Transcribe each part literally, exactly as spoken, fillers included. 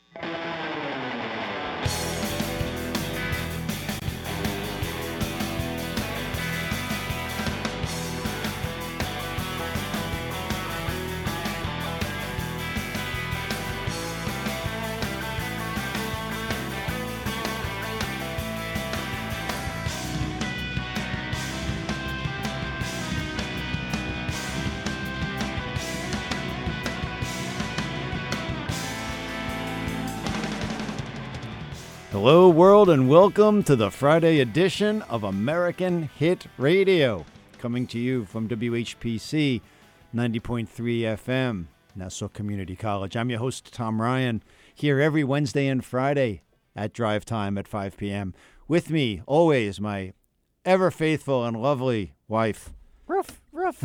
Hello, world, and welcome to the Friday edition of American Hit Radio, coming to you from W H P C ninety point three F M, Nassau Community College. I'm your host, Tom Ryan, here every Wednesday and Friday at drive time at five p.m. With me, always, my ever-faithful and lovely wife. Roof, roof.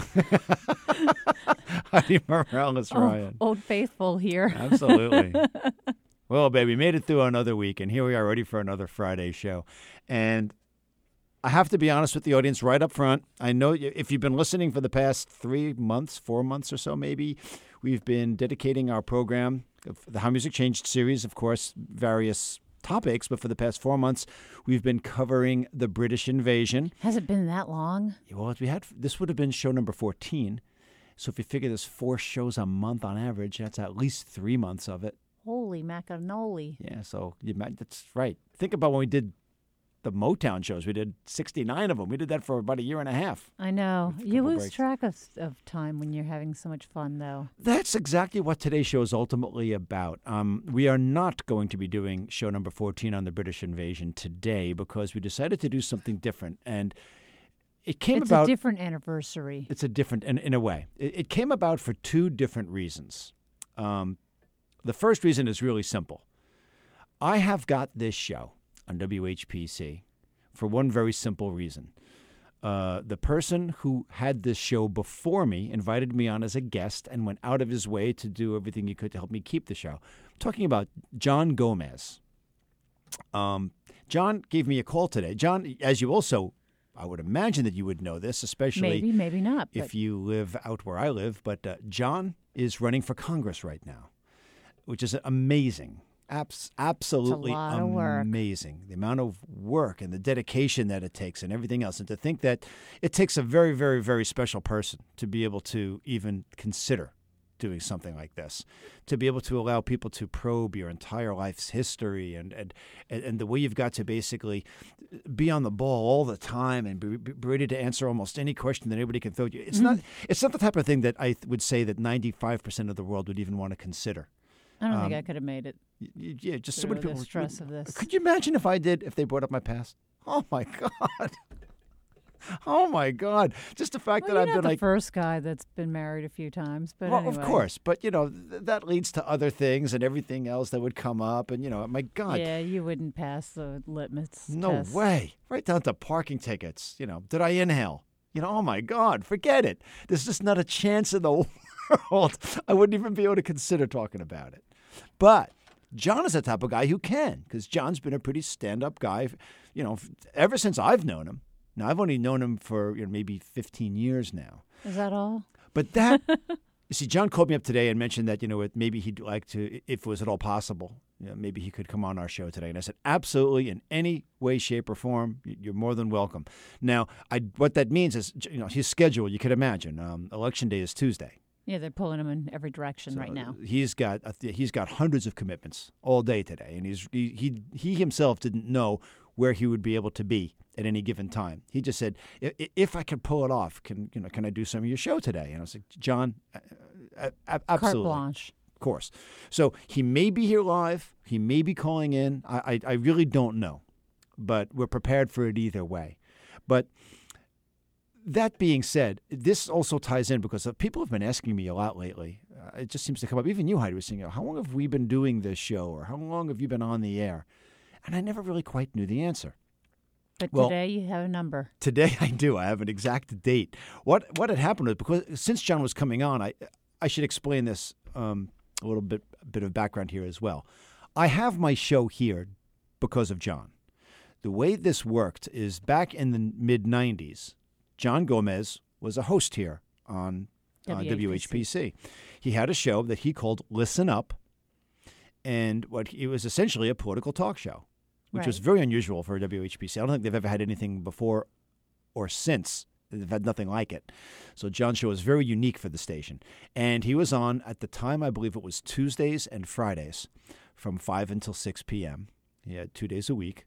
Heidi Morales Ryan. Old Faithful here. Absolutely. Well, baby, we made it through another week, and here we are ready for another Friday show. And I have to be honest with the audience right up front. I know if you've been listening for the past three months, four months or so maybe, we've been dedicating our program, the How Music Changed series, of course, various topics. But for the past four months, we've been covering the British invasion. Has it been that long? Well, if we had, this would have been show number fourteen. So if you figure there's four shows a month on average, that's at least three months of it. Holy macaroni. Yeah, so you, that's right. Think about when we did the Motown shows. We did sixty-nine of them. We did that for about a year and a half. I know. You lose breaks. track of, of time when you're having so much fun, though. That's exactly what today's show is ultimately about. Um, we are not going to be doing show number fourteen on the British invasion today because we decided to do something different. And it came it's about... It's a different anniversary. It's a different, in, in a way. It, it came about for two different reasons. Um The first reason is really simple. I have got this show on W H P C for one very simple reason. Uh, the person who had this show before me invited me on as a guest and went out of his way to do everything he could to help me keep the show. I'm talking about John Gomez. Um, John gave me a call today. John, as you also, I would imagine that you would know this, especially maybe, maybe not, if but... you live out where I live. But uh, John is running for Congress right now, which is amazing. Abs- absolutely it's a lot of work. Amazing. The amount of work and the dedication that it takes and everything else. And to think that it takes a very, very, very special person to be able to even consider doing something like this, to be able to allow people to probe your entire life's history and and, and the way you've got to basically be on the ball all the time and be, be ready to answer almost any question that anybody can throw at you. It's mm-hmm. not it's not the type of thing that I th- would say that ninety-five percent of the world would even want to consider. I don't um, think I could have made it. Y- yeah, just so through many the people. stress of this. Could you imagine if I did, if they brought up my past? Oh, my God. Oh, my God. Just the fact well, that you're I've not been the like... first guy that's been married a few times, but Well, anyway. of course. But, you know, th- that leads to other things and everything else that would come up. And, you know, my God. Yeah, you wouldn't pass the litmus No test. way. Right down to parking tickets. You know, did I inhale? You know, oh, my God, forget it. There's just not a chance in the world. I wouldn't even be able to consider talking about it. But John is the type of guy who can, because John's been a pretty stand-up guy, you know, ever since I've known him. Now, I've only known him for, you know, maybe fifteen years now. Is that all? But that, you see, John called me up today and mentioned that, you know, maybe he'd like to, if it was at all possible, you know, maybe he could come on our show today. And I said, absolutely, in any way, shape, or form, you're more than welcome. Now, I what that means is, you know, his schedule, you could imagine, um, Election Day is Tuesday. Yeah, they're pulling him in every direction So right now. He's got he's got hundreds of commitments all day today, and he's he, he he himself didn't know where he would be able to be at any given time. He just said, "If, if I could pull it off, can you know can I do some of your show today?" And I was like, "John, uh, uh, absolutely, Carte blanche, of course." So he may be here live, he may be calling in. I I, I really don't know, but we're prepared for it either way. But that being said, this also ties in because people have been asking me a lot lately. Uh, it just seems to come up. Even you, Heidi, was saying, how long have we been doing this show or how long have you been on the air? And I never really quite knew the answer. But well, today you have a number. Today I do. I have an exact date. What what had happened was, because since John was coming on, I I should explain this um, a little bit, a bit of background here as well. I have my show here because of John. The way this worked is back in the mid nineties, John Gomez was a host here on uh, W H P C. W H P C. He had a show that he called Listen Up, And what it was essentially a political talk show, which Right. was very unusual for W H P C. I don't think they've ever had anything before or since. They've had nothing like it. So John's show was very unique for the station. And he was on, at the time, I believe it was Tuesdays and Fridays from five until six p.m. He had two days a week.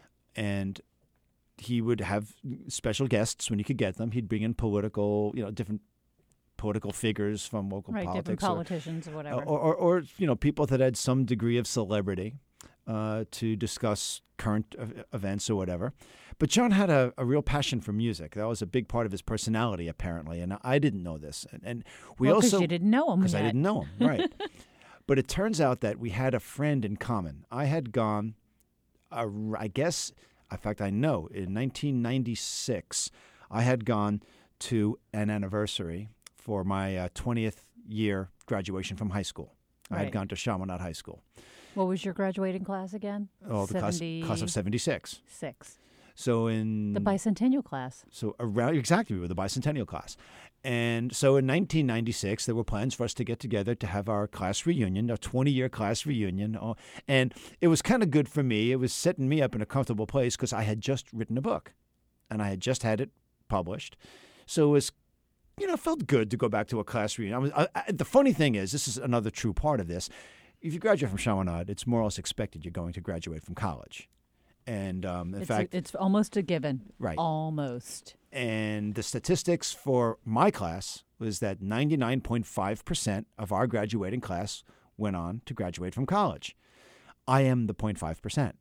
And he would have special guests when he could get them. He'd bring in political, you know, different political figures from local Right, different politics. or- politicians or whatever. or, or, or, you know, people that had some degree of celebrity uh, to discuss current uh, events or whatever. But John had a, a real passion for music. That was a big part of his personality, apparently, and I didn't know this. And, and we well, 'cause also you didn't know him because I yet. didn't know him, right? But it turns out that we had a friend in common. I had gone, uh, I guess, in fact, I know, in nineteen ninety-six, I had gone to an anniversary for my uh, twentieth year graduation from high school. I had Right. gone to Chaminade High School. What was your graduating class again? Oh, the class, class of seventy-six. Six. So in The bicentennial class. so around exactly we were the bicentennial class, and so in nineteen ninety-six there were plans for us to get together to have our class reunion, our twenty-year class reunion, oh, and it was kind of good for me. It was setting me up in a comfortable place because I had just written a book, and I had just had it published, so it was. You know, it felt good to go back to a class reunion. I was, I, I, the funny thing is, this is another true part of this. If you graduate from Chaminade, it's more or less expected you're going to graduate from college. And um, in it's, fact, a, it's almost a given. Right. Almost. and the statistics for my class was that ninety-nine point five percent of our graduating class went on to graduate from college. I am the zero point five percent.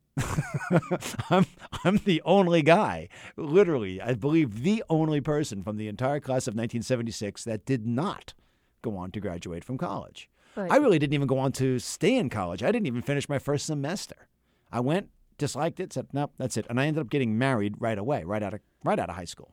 I'm I'm the only guy, literally, I believe the only person from the entire class of nineteen seventy-six that did not go on to graduate from college. But I really didn't even go on to stay in college. I didn't even finish my first semester. I went, disliked it, said, nope, that's it. And I ended up getting married right away, right out of right out of high school.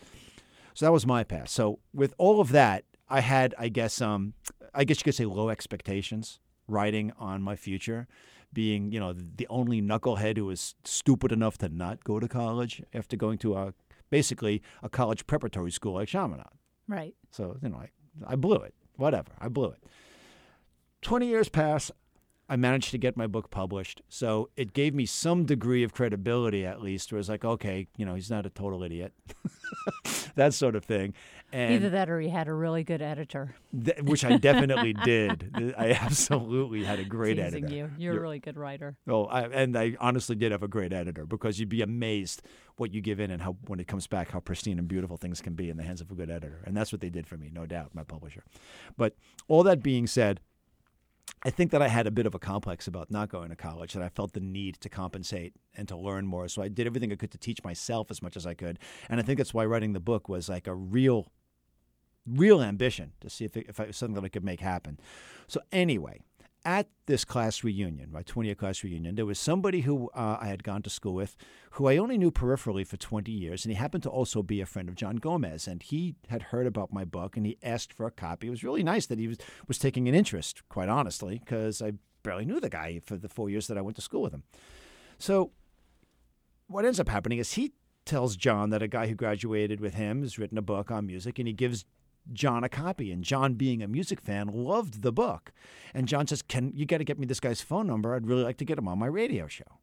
So that was my path. So with all of that, I had, I guess, um, I guess you could say low expectations riding on my future. Being, you know, the only knucklehead who was stupid enough to not go to college after going to a basically a college preparatory school like Chaminade. right. So, you know, I, I blew it. Whatever. I blew it. twenty years pass. I managed to get my book published. So it gave me some degree of credibility, at least, where it's like, okay, you know, he's not a total idiot. That sort of thing. And Either that or he had a really good editor. th- which I definitely did. I absolutely had a great Teasing editor. you. You're, You're- a really good writer. Oh, I, and I honestly did have a great editor because you'd be amazed what you give in and how, when it comes back, how pristine and beautiful things can be in the hands of a good editor. And that's what they did for me, no doubt, my publisher. But all that being said, I think that I had a bit of a complex about not going to college, that I felt the need to compensate and to learn more. So I did everything I could to teach myself as much as I could. And I think that's why writing the book was like a real, real ambition to see if it, if it was something that I could make happen. So anyway, at this class reunion, my twenty-year class reunion, there was somebody who uh, I had gone to school with who I only knew peripherally for twenty years, and he happened to also be a friend of John Gomez, and he had heard about my book, and he asked for a copy. It was really nice that he was, was taking an interest, quite honestly, because I barely knew the guy for the four years that I went to school with him. So what ends up happening is he tells John that a guy who graduated with him has written a book on music, and he gives John a copy. And John, being a music fan, loved the book. And John says, "Can you got to get me this guy's phone number? I'd really like to get him on my radio show."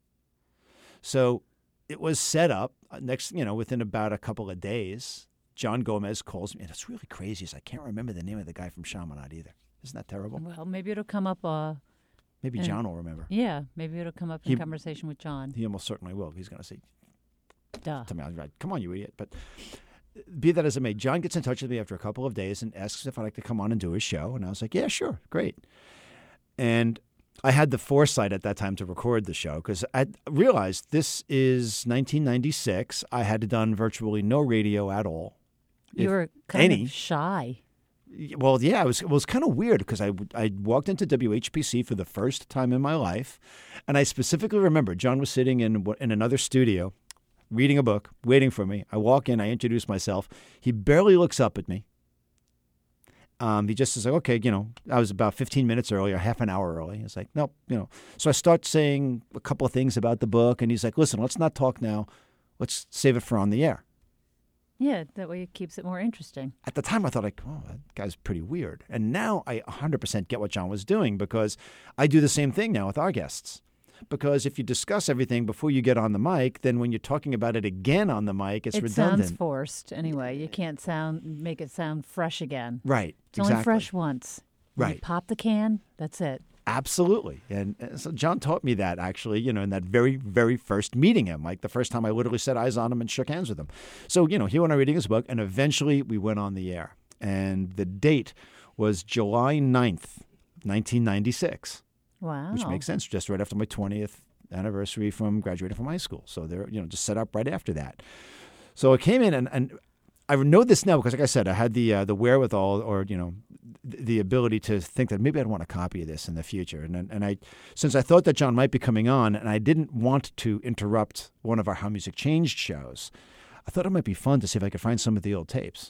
So it was set up. Next, you know, within about a couple of days, John Gomez calls me. And it's really crazy. Is I can't remember the name of the guy from Chaminade either. Isn't that terrible? Well, maybe it'll come up. Uh, Maybe and- John will remember. yeah, maybe it'll come up in He- conversation with John. He almost certainly will. He's going to say, Duh. to me, I was like, "Come on, you idiot!" But be that as it may, John gets in touch with me after a couple of days and asks if I'd like to come on and do his show, and I was like, "Yeah, sure, great." And I had the foresight at that time to record the show because I realized this is nineteen ninety-six. I had done virtually no radio at all. You If were kind any. of shy. Well, yeah, it was it was kind of weird because I I walked into W H P C for the first time in my life, and I specifically remember John was sitting in in another studio, reading a book, waiting for me. I walk in, I introduce myself. He barely looks up at me. Um, he just is like, okay, you know, I was about fifteen minutes early or half an hour early. He's like, nope, you know. So I start saying a couple of things about the book, and he's like, listen, let's not talk now. Let's save it for on the air. Yeah, that way it keeps it more interesting. At the time, I thought, like, oh, that guy's pretty weird. And now I one hundred percent get what John was doing, because I do the same thing now with our guests. Because if you discuss everything before you get on the mic, then when you're talking about it again on the mic, it's it redundant. sounds forced anyway. You can't sound make it sound fresh again. Right, It's exactly. only fresh once. When Right. You pop the can, that's it. Absolutely. And uh, so John taught me that, actually, you know, in that very, very first meeting him, like the first time I literally set eyes on him and shook hands with him. So, you know, he went on reading his book, and eventually we went on the air. And the date was July ninth, nineteen ninety-six, Wow. which makes sense, just right after my twentieth anniversary from graduating from high school. So they're, you know, just set up right after that. So I came in, and, and I know this now because, like I said, I had the uh, the wherewithal, or, you know, the ability to think that maybe I'd want a copy of this in the future. And and I, since I thought that John might be coming on, and I didn't want to interrupt one of our How Music Changed shows, I thought it might be fun to see if I could find some of the old tapes.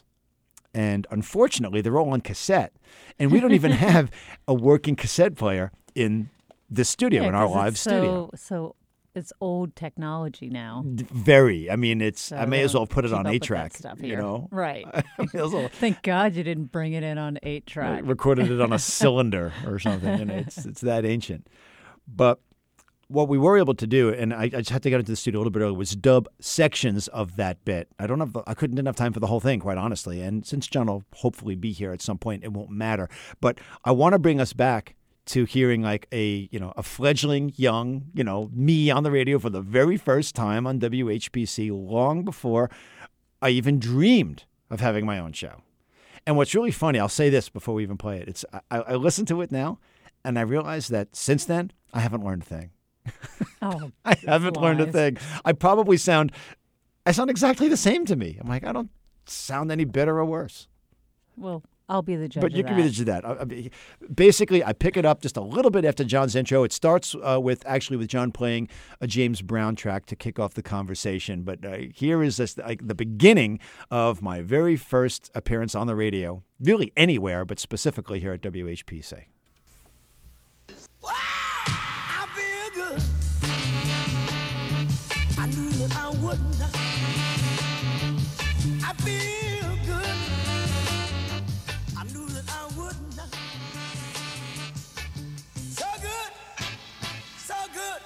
And unfortunately, they're all on cassette, and we don't even have a working cassette player in this studio, Yeah, in our 'cause live it's studio. So, so it's old technology now. D- Very. I mean, it's. So I may they as well don't put it keep on up with eight that track. stuff You here. know, Right. I may as well Thank God you didn't bring it in on eight track. recorded it on a cylinder or something. You know, it's it's that ancient. But what we were able to do, and I, I just had to get into the studio a little bit earlier, was dub sections of that bit. I don't have, the, I couldn't didn't have time for the whole thing, quite honestly. And since John will hopefully be here at some point, it won't matter. But I want to bring us back to hearing like a, you know, a fledgling young, you know, me on the radio for the very first time on W H P C, long before I even dreamed of having my own show. And what's really funny, I'll say this before we even play it. It's I, I listen to it now, and I realize that since then I haven't learned a thing. Oh, I haven't learned a lies. thing. I probably sound, I sound exactly the same to me. I'm like, I don't sound any better or worse. Well, I'll be the judge But you of can that. be the judge of that. I, I mean, basically, I pick it up just a little bit after John's intro. It starts uh, with actually with John playing a James Brown track to kick off the conversation. But uh, here is this, like, the beginning of my very first appearance on the radio, really anywhere, but specifically here at W H P C. I feel good. I knew that I wouldn't. I feel good. I knew that I wouldn't. So good. So good.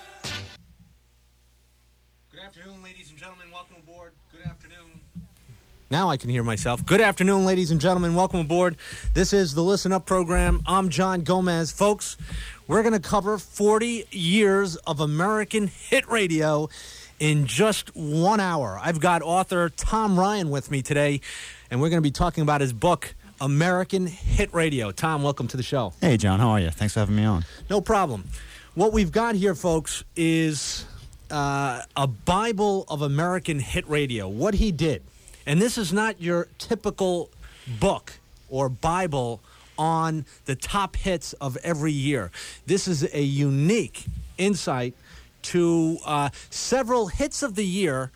Good afternoon, ladies and gentlemen. Welcome aboard. Good afternoon. Now I can hear myself. Good afternoon, ladies and gentlemen. Welcome aboard. This is the Listen Up program. I'm John Gomez. Folks, we're going to cover forty years of American hit radio in just one hour. I've got author Tom Ryan with me today, and we're going to be talking about his book, American Hit Radio. Tom, welcome to the show. Hey, John, how are you? Thanks for having me on. No problem. What we've got here, folks, is uh, a Bible of American hit radio, what he did. And this is not your typical book or Bible on the top hits of every year. This is a unique insight to uh, several hits of the year,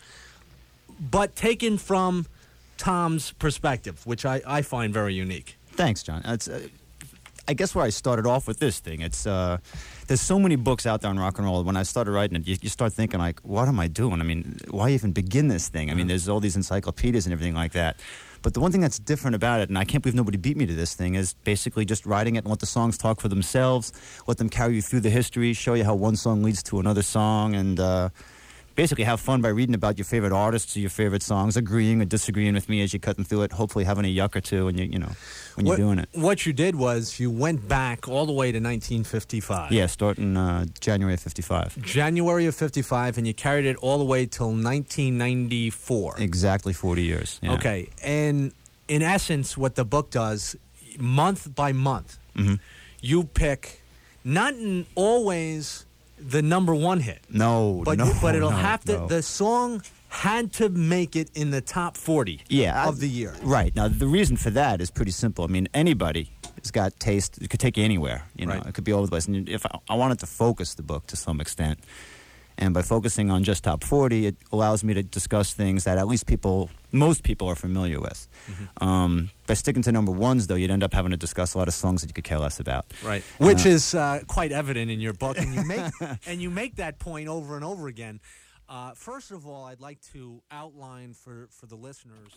but taken from Tom's perspective, which I, I find very unique. Thanks, John. It's, uh, I guess where I started off with this thing, it's uh, there's so many books out there on rock and roll. When I started writing it, you, you start thinking, like, what am I doing? I mean, why even begin this thing? I mean, there's all these encyclopedias and everything like that. But the one thing that's different about it, and I can't believe nobody beat me to this thing, is basically just writing it and let the songs talk for themselves, let them carry you through the history, show you how one song leads to another song, and uh, basically have fun by reading about your favorite artists or your favorite songs, agreeing or disagreeing with me as you cut them through it, hopefully having a yuck or two when, you, you know, when what, you're doing it. What you did was you went back all the way to nineteen fifty-five. Yeah, starting uh, January of fifty-five. January of fifty-five, and you carried it all the way till nineteen ninety-four. Exactly forty years. Yeah. Okay, and in essence, what the book does, month by month, Mm-hmm. you pick not in always the number one hit, No, but no, but it'll no, have to. no. The song had to make it in the top forty. yeah, of I- the year. Right. Now, the reason for that is pretty simple. I mean, anybody has got taste. It could take you anywhere. You know, Right. it could be all over the place. And if I, I wanted to focus the book to some extent, and by focusing on just top forty, it allows me to discuss things that at least people, most people are familiar with. Mm-hmm. Um, by sticking to number ones, though, you'd end up having to discuss a lot of songs that you could care less about. Right, which Uh, is uh, quite evident in your book, and you make and you make that point over and over again. Uh, first of all, I'd like to outline for, for the listeners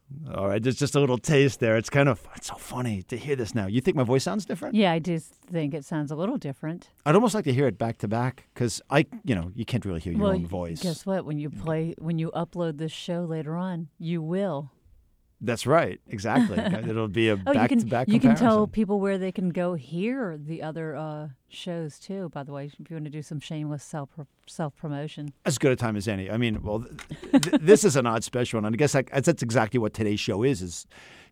All right, there's just a little taste there. It's kind of it's so funny to hear this now. You think my voice sounds different? Yeah, I do think it sounds a little different. I'd almost like to hear it back to back because I, you know, you can't really hear your well, own voice. Guess what? When you play, when you upload this show later on, you will. That's right, exactly. It'll be a Oh, back you can to back. you can tell people where they can go hear the other uh, shows too. By the way, if you want to do some shameless self self promotion, as good a time as any. I mean, well, th- th- this is an odd special one, and I guess I, that's exactly what today's show is. Is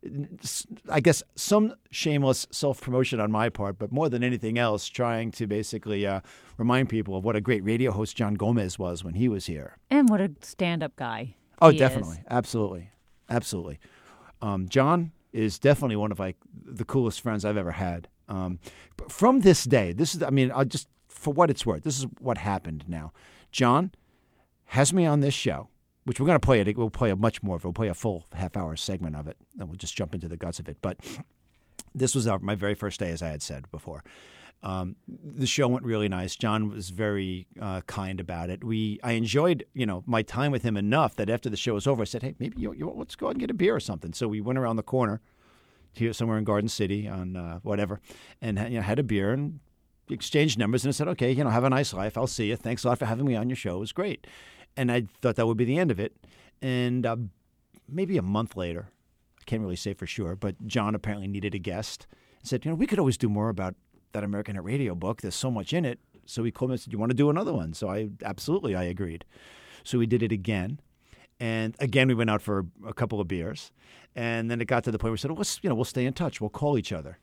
I guess some shameless self promotion on my part, but more than anything else, trying to basically uh, remind people of what a great radio host John Gomez was when he was here. and what a stand up guy. Oh, he definitely, is. absolutely, absolutely. Um, John is definitely one of like the coolest friends I've ever had. Um, but from this day, this is, I mean, I'll just, for what it's worth, this is what happened now. John has me on this show, which we're going to play it. We'll play a much more of it. We'll play a full half hour segment of it, and we'll just jump into the guts of it. But this was our, my very first day, as I had said before. Um, the show went really nice. John was very uh, kind about it. We, I enjoyed, you know, my time with him enough that after the show was over, I said, "Hey, maybe you, you let's go out and get a beer or something." So we went around the corner here somewhere in Garden City on uh, whatever, and you know, had a beer and exchanged numbers. And I said, "Okay, you know, have a nice life. I'll see you. Thanks a lot for having me on your show. It was great." And I thought that would be the end of it. And uh, maybe a month later, I can't really say for sure, but John apparently needed a guest. And said, "You know, we could always do more about that American Hit Radio book. There's so much in it." So he called me and said, "You want to do another one?" So I absolutely, I agreed. So we did it again. And again, we went out for a couple of beers. And then it got to the point where we said, well, let's, you know, we'll stay in touch. We'll call each other.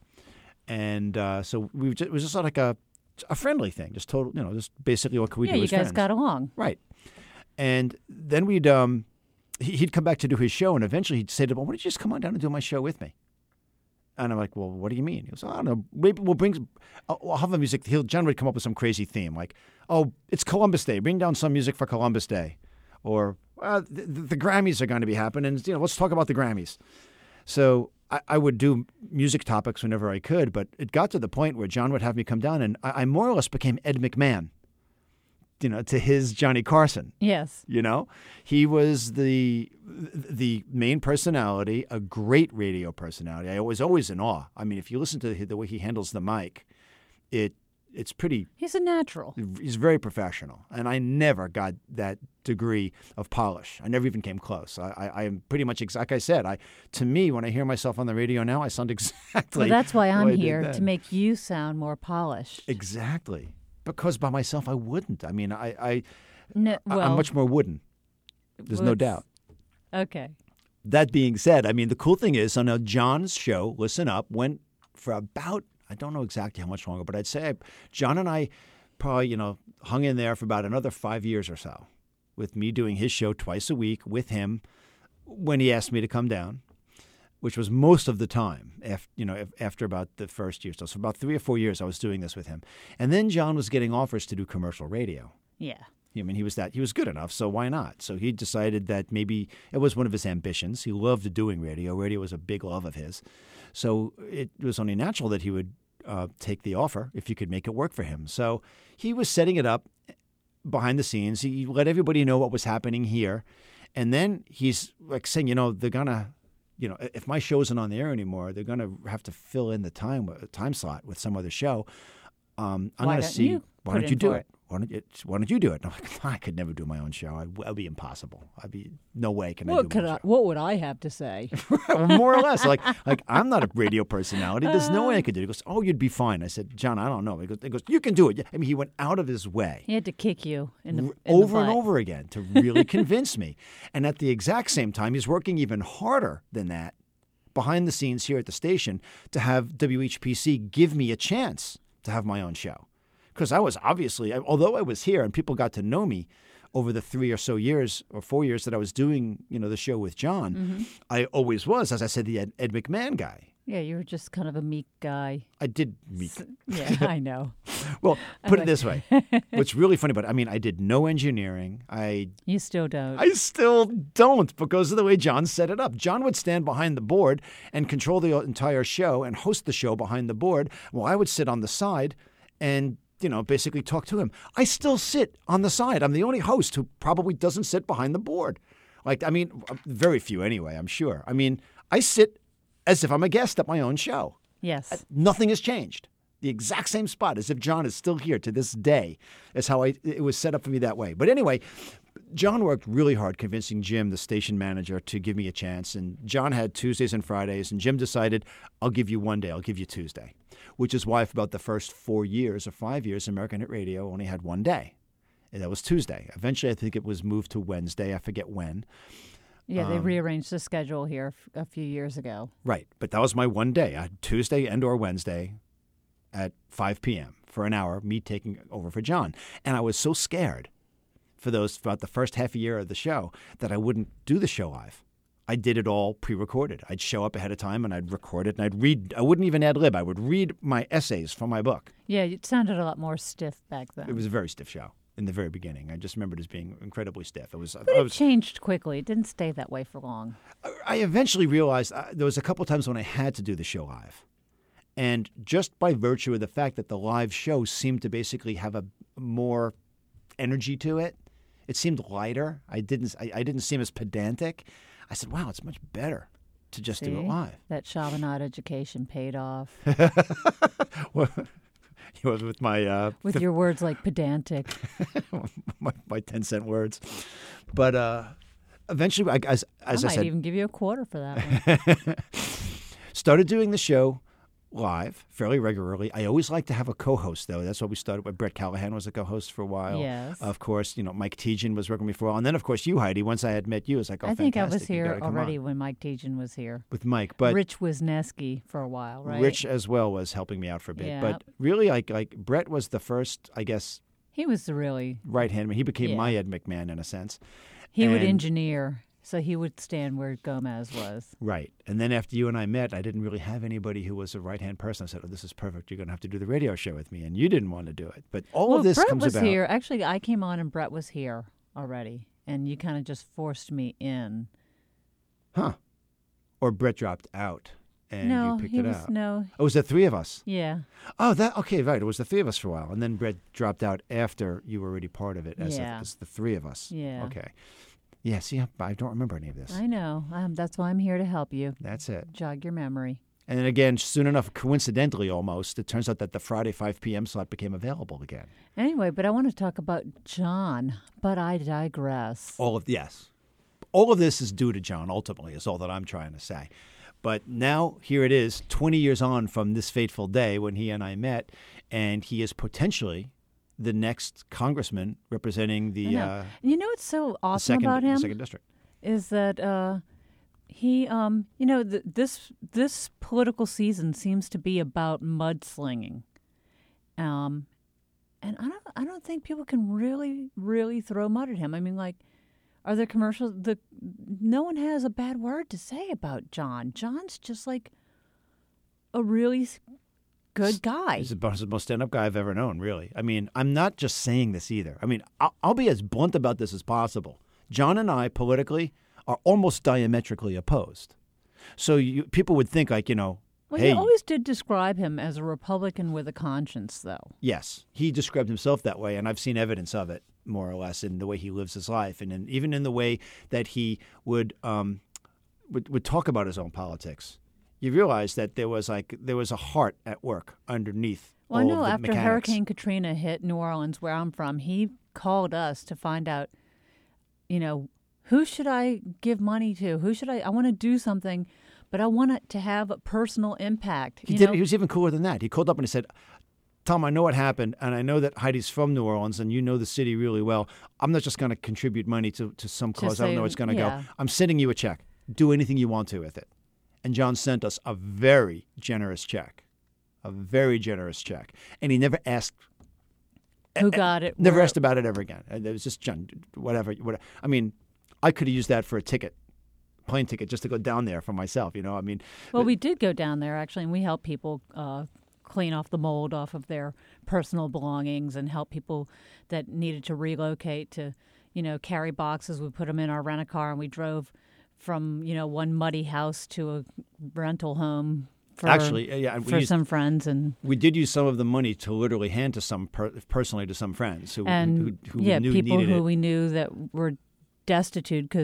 And uh, so we just, it was just like a, a friendly thing. Just total, you know, just basically what could we yeah, do you as guys friends. got along. Right. And then we'd, um, he- he'd come back to do his show. And eventually he'd say to me, "Why don't you just come on down and do my show with me?" And I'm like, "Well, what do you mean?" He goes, "I don't know. Maybe we'll bring. I'll I'll have the music." He'll generally come up with some crazy theme, like, "Oh, it's Columbus Day. Bring down some music for Columbus Day," or uh, the, "The Grammys are going to be happening. You know, let's talk about the Grammys." So I, I would do music topics whenever I could, but it got to the point where John would have me come down, and I, I more or less became Ed McMahon, you know, to his Johnny Carson. Yes. You know, he was the the main personality, a great radio personality. I was always in awe. I mean, if you listen to the, the way he handles the mic, it it's pretty. He's a natural. He's very professional, and I never got that degree of polish. I never even came close. I, I, I am pretty much ex- like I said. I to me, when I hear myself on the radio now, I sound exactly. Well, that's why the I'm way I did here, to then. make you sound more polished. Exactly, because by myself I wouldn't. I mean, I, I No, I- well, I'm much more wooden. There's well, no it's- doubt. Okay. That being said, I mean, the cool thing is, so now John's show, Listen Up, went for about, I don't know exactly how much longer, but I'd say I, John and I probably, you know, hung in there for about another five years or so with me doing his show twice a week with him when he asked me to come down, which was most of the time, after, you know, after about the first year. So for about three or four years, I was doing this with him. And then John was getting offers to do commercial radio. Yeah. I mean, he was that he was good enough, so why not? So he decided that maybe it was one of his ambitions. He loved doing radio. Radio was a big love of his. So it was only natural that he would uh, take the offer if you could make it work for him. So he was setting it up behind the scenes. He let everybody know what was happening here. And then he's like saying, you know, they're going to, you know, if my show isn't on the air anymore, they're going to have to fill in the time time slot with some other show. Um, I'm Why going to don't see. you Why put don't in you do for it? it? Why don't you, why don't you do it? And I'm like, I could never do my own show. I'd, that'd be impossible. I'd be no way can I What do could my I, show. what would I have to say? Well, more or less, like like I'm not a radio personality. There's no way I could do it. He goes, "Oh, you'd be fine." I said, "John, I don't know." He goes, he goes "You can do it." I mean, he went out of his way He had to kick you in the r- in the over and butt. over again to really convince me. And at the exact same time, he's working even harder than that behind the scenes here at the station to have W H P C give me a chance to have my own show. Because I was obviously, although I was here and people got to know me over the three or so years or four years that I was doing, you know, the show with John, Mm-hmm. I always was, as I said, the Ed, Ed McMahon guy. Yeah, you were just kind of a meek guy. I did meet. Yeah, I know. Well, put it like- this way. What's really funny about it, I mean, I did no engineering. I You still don't. I still don't because of the way John set it up. John would stand behind the board and control the entire show and host the show behind the board, while I would sit on the side and, you know, basically talk to him. I still sit on the side. I'm the only host who probably doesn't sit behind the board. Like, I mean, very few anyway, I'm sure. I mean, I sit as if I'm a guest at my own show. Yes. Nothing has changed. The exact same spot, as if John is still here to this day. Is how I it was set up for me that way. But anyway, John worked really hard convincing Jim, the station manager, to give me a chance. And John had Tuesdays and Fridays, and Jim decided, I'll give you one day. I'll give you Tuesday, which is why for about the first four years or five years, American Hit Radio only had one day. And that was Tuesday. Eventually, I think it was moved to Wednesday. I forget when. Yeah, they Um, rearranged the schedule here f- a few years ago. Right. But that was my one day. I had Tuesday and or Wednesday at five p.m. for an hour, me taking over for John. And I was so scared for those about the first half a year of the show that I wouldn't do the show live. I did it all pre-recorded. I'd show up ahead of time and I'd record it and I'd read. I wouldn't even ad lib. I would read my essays from my book. Yeah, it sounded a lot more stiff back then. It was a very stiff show in the very beginning. I just remembered it as being incredibly stiff. It was. but I it was changed quickly. It didn't stay that way for long. I eventually realized uh, there was a couple times when I had to do the show live. And just by virtue of the fact that the live show seemed to basically have a more energy to it, it seemed lighter. I didn't I, I didn't seem as pedantic. I said, wow, it's much better to just do it See? live. That Chaminade education paid off. Well, it was with my uh, With your words like pedantic. my, my ten cent words. But uh, eventually, I, as, as I I, might said, even give you a quarter for that one. started doing the show live fairly regularly. I always like to have a co-host, though. That's what we started with. Brett Callahan was a co-host for a while. Yes. Of course, you know, Mike Tejan was working with me for a while. And then, of course, you, Heidi, once I had met you, it was like, oh, I think I was fantastic. You here gotta come already on. when Mike Tejan was here. With Mike. But Rich Wisniewski for a while, right? Rich as well was helping me out for a bit. Yeah. But really, like, like Brett was the first, I guess, He was the really, right-hand man. He became Yeah. my Ed McMahon in a sense. he would And- engineer, so he would stand where Gomez was. Right. And then after you and I met, I didn't really have anybody who was a right-hand person. I said, oh, this is perfect. You're going to have to do the radio show with me. And you didn't want to do it. But all well, of this Brett comes was about. here. Actually, I came on and Brett was here already, and you kind of just forced me in. Huh. Or Brett dropped out and no, you picked he it was out. no. Oh, it was the three of us. Yeah, Oh, that okay, right. It was the three of us for a while. And then Brett dropped out after you were already part of it as, Yeah. a, as the three of us. Yeah. Okay. Yeah, see, I I don't remember any of this. I know. Um, that's why I'm here to help you. That's it. Jog your memory. And then again, soon enough, coincidentally almost, it turns out that the Friday five p.m. slot became available again. Anyway, but I want to talk about John, but I digress. All of yes, all of this is due to John. Ultimately, is all that I'm trying to say. But now here it is, twenty years on from this fateful day when he and I met, and he is potentially the next congressman representing I the, know. uh, You know what's so the awesome second, about the him second district. is that uh, he, um, you know, th- this this political season seems to be about mudslinging, um, and I don't I don't think people can really really throw mud at him. I mean, like, are there commercials? The no one has a bad word to say about John. John's just like a really s- good guy. He's the most the most stand-up guy I've ever known, really. I mean, I'm not just saying this either. I mean, I'll, I'll be as blunt about this as possible. John and I, politically, are almost diametrically opposed. So you, people would think, like, you know, Well, hey, you always did describe him as a Republican with a conscience, though. yes, he described himself that way, and I've seen evidence of it, more or less, in the way he lives his life, and in, even in the way that he would, um, would would talk about his own politics. You realize that there was like there was a heart at work underneath. Well, I all know of the after mechanics. Hurricane Katrina hit New Orleans, where I'm from, he called us to find out, you know, who should I give money to? Who should I? I want to do something, but I want it to have a personal impact. He you did. know? He was even cooler than that. He called up and he said, "Tom, I know what happened, and I know that Heidi's from New Orleans, and you know the city really well. I'm not just going to contribute money to, to some cause. I don't say, know where it's going to yeah. go. I'm sending you a check. Do anything you want to with it." And John sent us a very generous check, a very generous check, and he never asked. Who got it? Never where- asked about it ever again. And it was just John, whatever. whatever. I mean, I could have used that for a ticket, plane ticket, just to go down there for myself. You know, I mean, Well, we did go down there actually, and we helped people uh, clean off the mold off of their personal belongings, and help people that needed to relocate to, you know, carry boxes. We put them in our rent-a-car, and we drove from, you know, one muddy house to a rental home for, actually, uh, yeah, we for used, some friends, and we did use some of the money to literally hand to some per, personally to some friends who and who, who yeah, we knew people needed who it. we knew that were destitute because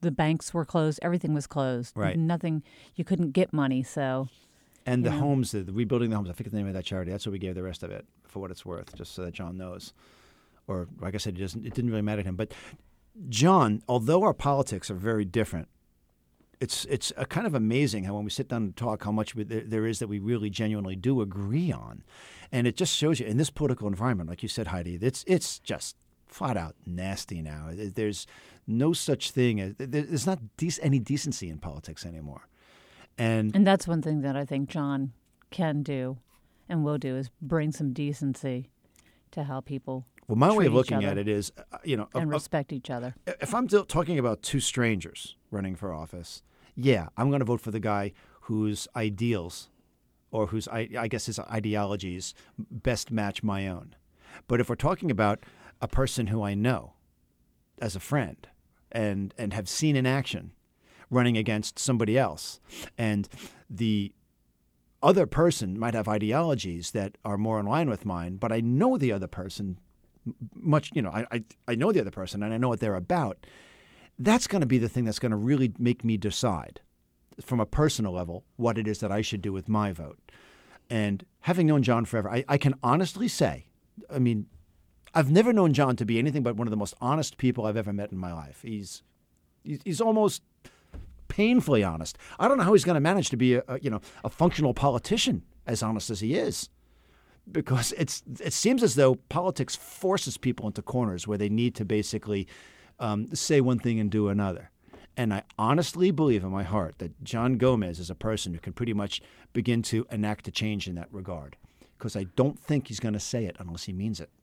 the banks were closed. Everything was closed. Right. Nothing. You couldn't get money. So And the Yeah. homes, the, the rebuilding the homes, I forget the name of that charity. That's what we gave the rest of it, for what it's worth, just so that John knows. Or, like I said, it, doesn't, it didn't really matter to him. But John, although our politics are very different, it's it's a kind of amazing how when we sit down and talk, how much we, there, there is that we really genuinely do agree on. And it just shows you, in this political environment, like you said, Heidi, it's it's just flat out nasty now. There's no such thing as, there's not dec- any decency in politics anymore. And And that's one thing that I think John can do and will do is bring some decency to how people well, my way treat of each looking other at it is, uh, you know, and a- a- respect each other. if I'm t- talking about two strangers running for office, yeah, I'm going to vote for the guy whose ideals or whose, I, I guess, his ideologies best match my own. But if we're talking about a person who I know as a friend and, and have seen in action running against somebody else, and the other person might have ideologies that are more in line with mine, but I know the other person much, you know, I, I, I know the other person and I know what they're about. That's going to be the thing that's going to really make me decide from a personal level what it is that I should do with my vote. And having known John forever, I, I can honestly say, I mean, I've never known John to be anything but one of the most honest people I've ever met in my life. He's he's, he's almost painfully honest. I don't know how he's going to manage to be a, a you know a functional politician as honest as he is. Because it's it seems as though politics forces people into corners where they need to basically um, say one thing and do another. And I honestly believe in my heart that John Gomez is a person who can pretty much begin to enact a change in that regard. Because I don't think he's going to say it unless he means it.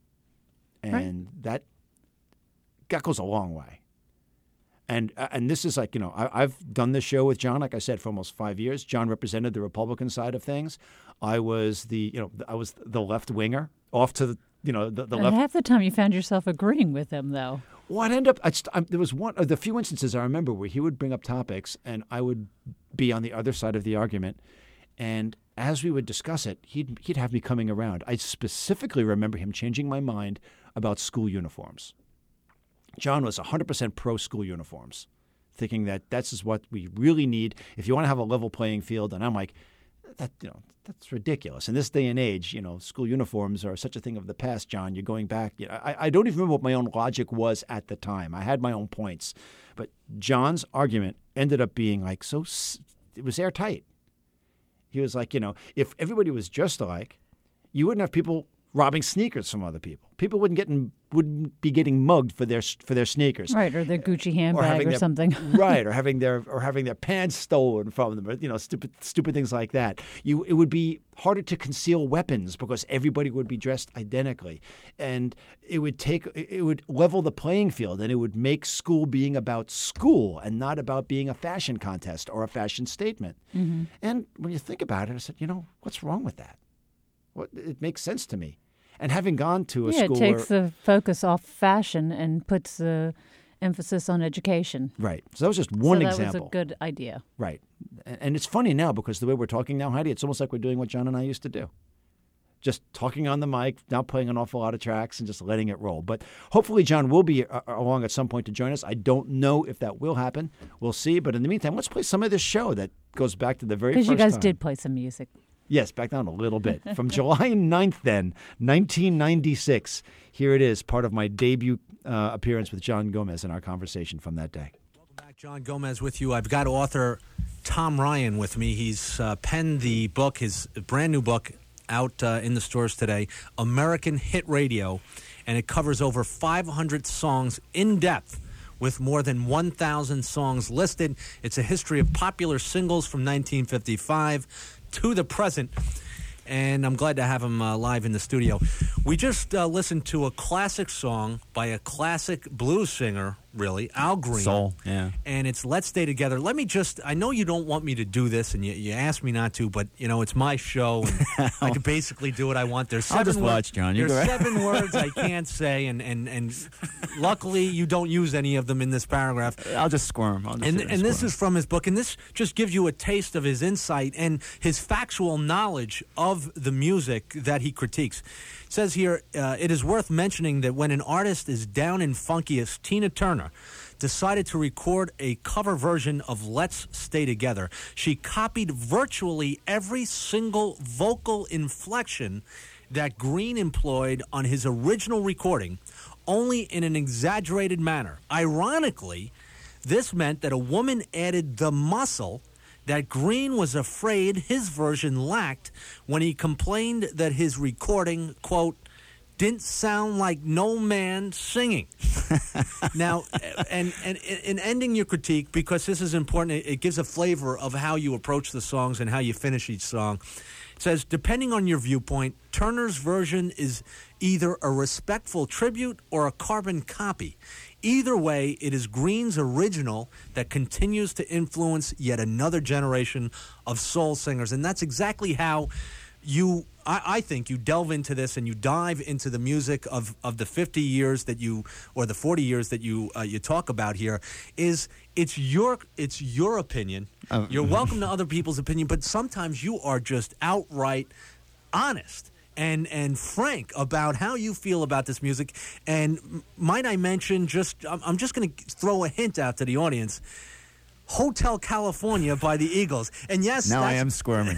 And Right. that, that goes a long way. And and this is like, you know, I, I've done this show with John, like I said, for almost five years. John represented the Republican side of things. I was the, you know, I was the left winger off to the, you know, the, the And left. half the time you found yourself agreeing with him, though. Well, I'd end up, I'd, st- I, there was one of the few instances I remember where he would bring up topics and I would be on the other side of the argument. And as we would discuss it, he'd, he'd have me coming around. I specifically remember him changing my mind about school uniforms. John was one hundred percent pro-school uniforms, thinking that that's is what we really need if you want to have a level playing field. And I'm like, that you know, that's ridiculous. In this day and age, you know, school uniforms are such a thing of the past, John. You're going back. You know, I, I don't even remember what my own logic was at the time. I had my own points. But John's argument ended up being like so s- – it was airtight. He was like, you know, if everybody was just alike, you wouldn't have people – robbing sneakers from other people. People wouldn't get in, wouldn't be getting mugged for their for their sneakers, Right, or their Gucci handbag having or, their- something. right? Or having their or having their pants stolen from them, or you know, stupid stupid things like that. You it would be harder to conceal weapons because everybody would be dressed identically, and it would take it would level the playing field, and it would make school being about school and not about being a fashion contest or a fashion statement. Mm-hmm. And when you think about it, I said, you know, what's wrong with that? What it makes sense to me. And having gone to a Yeah, school it takes where, the focus off fashion and puts the emphasis on education. right. So that was just one so that example. was a good idea. Right. And and it's funny now because the way we're talking now, Heidi, it's almost like we're doing what John and I used to do. Just talking on the mic, now playing an awful lot of tracks and just letting it roll. But hopefully John will be uh, along at some point to join us. I don't know if that will happen. We'll see. But in the meantime, let's play some of this show that goes back to the very first Because you guys time. did play some music. Yes, back down a little bit. From July ninth then, nineteen ninety-six. Here it is, part of my debut uh, appearance with John Gomez in our conversation from that day. Welcome back, John Gomez with you. I've got author Tom Ryan with me. He's uh, penned the book, his brand new book, out uh, in the stores today, American Hit Radio, and it covers over five hundred songs in depth with more than one thousand songs listed. It's a history of popular singles from nineteen fifty-five to the present, and I'm glad to have him uh, live in the studio. We just uh, listened to a classic song by a classic blues singer, really, Al Green. Soul, yeah. And it's Let's Stay Together. Let me just, I know you don't want me to do this, and you, you asked me not to, but, you know, it's my show, and I can basically do what I want. There's seven I'll just wor- watch, John. You There's go ahead. seven words I can't say, and, and, and luckily you don't use any of them in this paragraph. I'll just squirm. I'll just And, sit and this squirm. is from his book, and this just gives you a taste of his insight and his factual knowledge of the music that he critiques. It says here, uh, it is worth mentioning that when an artist is down and funky as Tina Turner, decided to record a cover version of Let's Stay Together. She copied virtually every single vocal inflection that Green employed on his original recording, only in an exaggerated manner. Ironically, this meant that a woman added the muscle that Green was afraid his version lacked when he complained that his recording, quote, didn't sound like no man singing. Now, and, and in ending your critique, because this is important, it, it gives a flavor of how you approach the songs and how you finish each song. It says, depending on your viewpoint, Turner's version is either a respectful tribute or a carbon copy. Either way, it is Green's original that continues to influence yet another generation of soul singers. And that's exactly how you, I, I think, you delve into this and you dive into the music of, of the fifty years that you, or the forty years that you uh, you talk about here. Is it's your it's your opinion. Oh. You're welcome to other people's opinion, but sometimes you are just outright honest and and frank about how you feel about this music. And might I mention, just I'm, I'm just going to throw a hint out to the audience. Hotel California by the Eagles. And yes, now that's, I am squirming.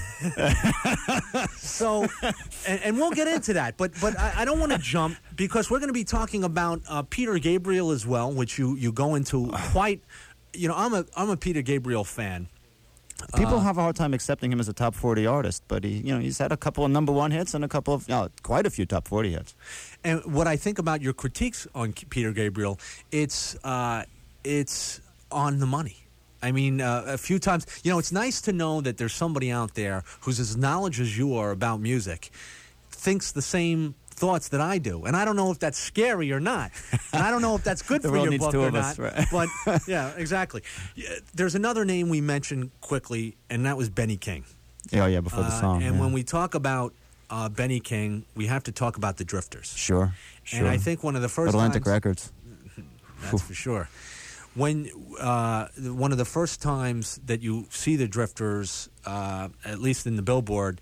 So, and, and we'll get into that, but but I, I don't want to jump because we're going to be talking about uh, Peter Gabriel as well, which you, you go into quite. You know, I'm a I'm a Peter Gabriel fan. People uh, have a hard time accepting him as a top forty artist, but he, you know, he's had a couple of number one hits and a couple of, no, quite a few top forty hits. And what I think about your critiques on Peter Gabriel, it's uh, it's on the money. I mean, uh, a few times, you know, it's nice to know that there's somebody out there who's as knowledgeable as you are about music, thinks the same thoughts that I do. And I don't know if that's scary or not. And I don't know if that's good for your book or not. Right? But, yeah, exactly. There's another name we mentioned quickly, and that was Benny King. Yeah, yeah, before the song. Uh, and yeah. when we talk about uh, Benny King, we have to talk about the Drifters. Sure, sure. And I think one of the first Atlantic times, Records. That's for sure. When uh, one of the first times that you see the Drifters, uh, at least in the Billboard,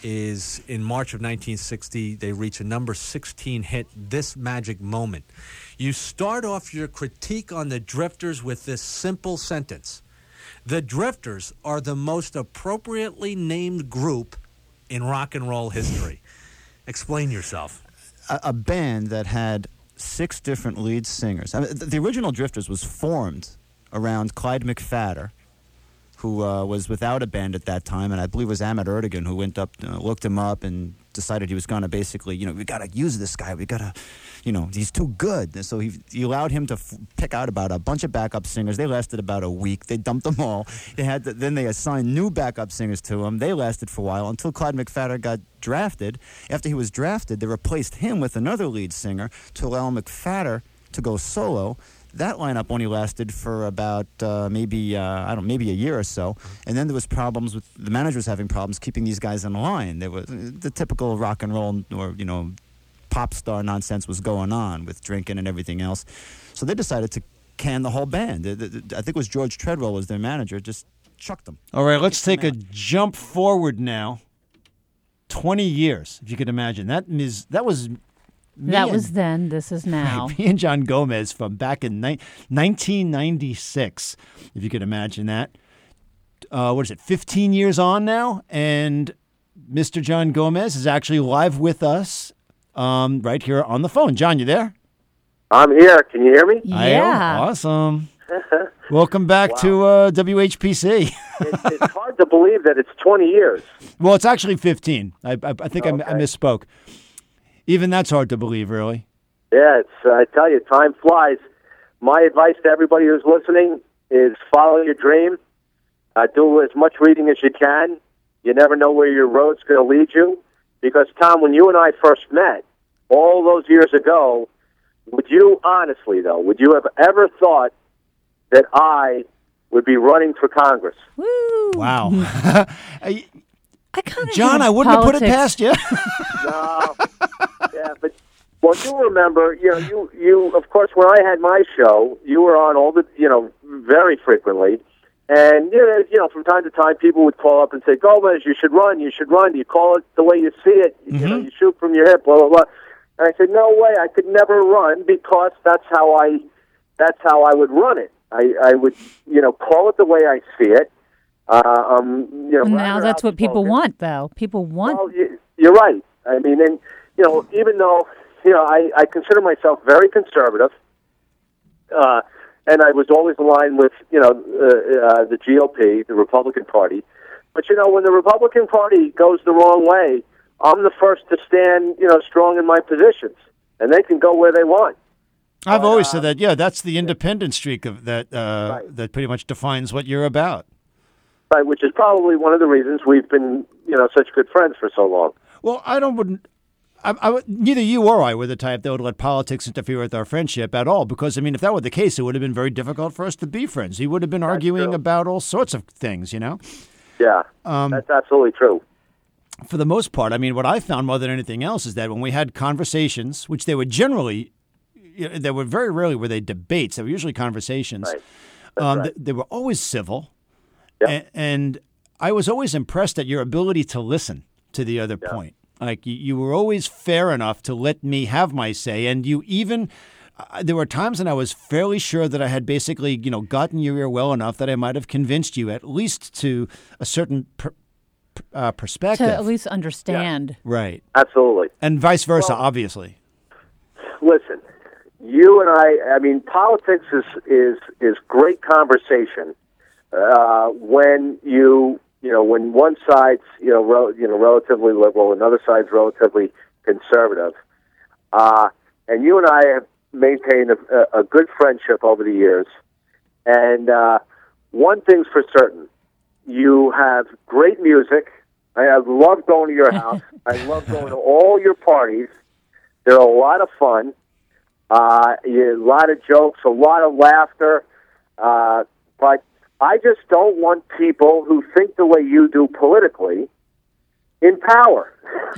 is in March of nineteen sixty. They reach a number sixteen hit, This Magic Moment. You start off your critique on the Drifters with this simple sentence. The Drifters are the most appropriately named group in rock and roll history. Explain yourself. A, a band that had six different lead singers. I mean, the, the original Drifters was formed around Clyde McPhatter, who uh, was without a band at that time, and I believe it was Ahmet Ertegun who went up, uh, looked him up, and decided he was going to basically, you know, we got to use this guy. We got to, you know, he's too good. And so he, he allowed him to f- pick out about a bunch of backup singers. They lasted about a week. They dumped them all. They had to, then they assigned new backup singers to him. They lasted for a while until Clyde McPhatter got drafted. After he was drafted, they replaced him with another lead singer to allow McPhatter to go solo. That lineup only lasted for about uh, maybe, uh, I don't know, maybe a year or so. And then there was problems with, the manager was having problems keeping these guys in line. There was the typical rock and roll or, you know, pop star nonsense was going on with drinking and everything else. So they decided to can the whole band. I think it was George Treadwell was their manager, just chucked them. All right, let's take a jump forward now. twenty years, if you could imagine. That is, that was... Me that and, was then. This is now. Right, me and John Gomez from back in ni- nineteen ninety-six, if you could imagine that. Uh, what is it, fifteen years on now? And Mister John Gomez is actually live with us um, right here on the phone. John, you there? I'm here. Can you hear me? I am. Yeah. Awesome. Welcome back Wow. to uh, W H P C. It's, it's hard to believe that it's twenty years. Well, it's actually fifteen. I, I, I think Okay. I, I misspoke. Even that's hard to believe, really. Yeah, it's. Uh, I tell you, time flies. My advice to everybody who's listening is follow your dream. Uh, do as much reading as you can. You never know where your road's going to lead you. Because, Tom, when you and I first met, all those years ago, would you, honestly, though, would you have ever thought that I would be running for Congress? Woo! Wow. I- I kind of John, I wouldn't politics. have put it past you. No. Yeah, but well, you remember, you know, you you of course when I had my show, you were on all the, you know, very frequently, and you know, you know, from time to time, people would call up and say, "Gomez, you should run, you should run. You call it the way you see it. Mm-hmm. You know, you shoot from your hip." Blah blah blah. And I said, "No way, I could never run because that's how I, that's how I would run it." I, I would, you know, call it the way I see it. Uh, um, you know, Now rather that's what people outspoken. want, though. People want. Well, you, you're right. I mean, and you know, even though you know, I, I consider myself very conservative, uh, and I was always aligned with you know uh, uh, the G O P, the Republican Party. But you know, when the Republican Party goes the wrong way, I'm the first to stand, you know, strong in my positions, and they can go where they want. I've But, always uh, said that. Yeah, that's the independent streak of that. Uh, Right. That pretty much defines what you're about. Right, which is probably one of the reasons we've been, you know, such good friends for so long. Well, I don't wouldn't. I, I, would- neither you or I were the type that would let politics interfere with our friendship at all. Because I mean, if that were the case, it would have been very difficult for us to be friends. He would have been arguing true. about all sorts of things, you know. Yeah, Um, that's absolutely true. For the most part, I mean, what I found more than anything else is that when we had conversations, which they were generally, you know, they were very rarely were they debates. They were usually conversations. Right. That's Um, right. th- they were always civil, Yep. A- and I was always impressed at your ability to listen to the other point. Like you, you were always fair enough to let me have my say, and you even. Uh, there were times when I was fairly sure that I had basically, you know, gotten your ear well enough that I might have convinced you at least to a certain per, per- uh, perspective. to at least understand. Right. Absolutely. And vice versa, Well- obviously. Listen, you and I, I mean, politics is, is, is great conversation uh, when you, you know, when one side's, you know, rel- you know, relatively liberal, another side's relatively conservative. Uh, and you and I have maintained a, a good friendship over the years. And uh, one thing's for certain, you have great music. I have loved going to your house. I love going to all your parties. They're a lot of fun. Uh, you, a lot of jokes, a lot of laughter. Uh, but I just don't want people who think the way you do politically in power.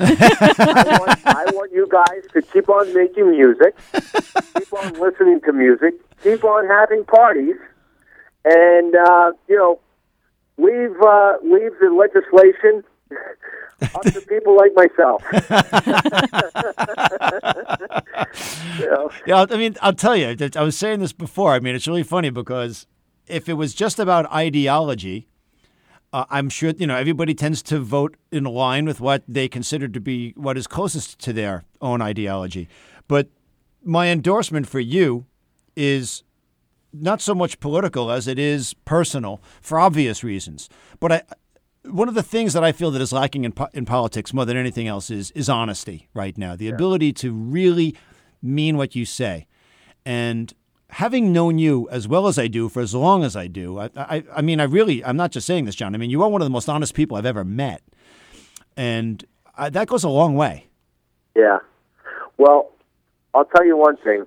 I, want, I want you guys to keep on making music, keep on listening to music, keep on having parties, and, uh, you know, leave, uh, leave the legislation up to people like myself. You know? Yeah, I mean, I'll tell you, I was saying this before. I mean, it's really funny because if it was just about ideology, uh, I'm sure, you know, everybody tends to vote in line with what they consider to be what is closest to their own ideology. But my endorsement for you is not so much political as it is personal for obvious reasons. But I, one of the things that I feel that is lacking in po- in politics more than anything else is is honesty right now, the ability to really mean what you say. And having known you as well as I do for as long as I do, I, I, I mean, I really, I'm not just saying this, John. I mean, you are one of the most honest people I've ever met. And I, that goes a long way. Yeah. Well, I'll tell you one thing.